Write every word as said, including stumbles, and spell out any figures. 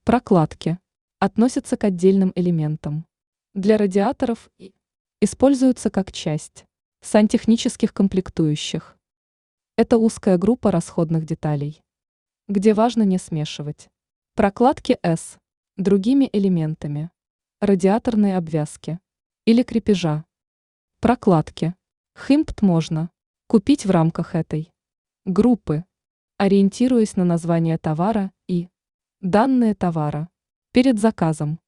Прокладки относятся к отдельным элементам. Для радиаторов и используются как часть сантехнических комплектующих. Это узкая группа расходных деталей, где важно не смешивать прокладки с другими элементами радиаторной обвязки или крепежа. Прокладки химпт можно купить в рамках этой группы, ориентируясь на название товара и данные товара перед заказом.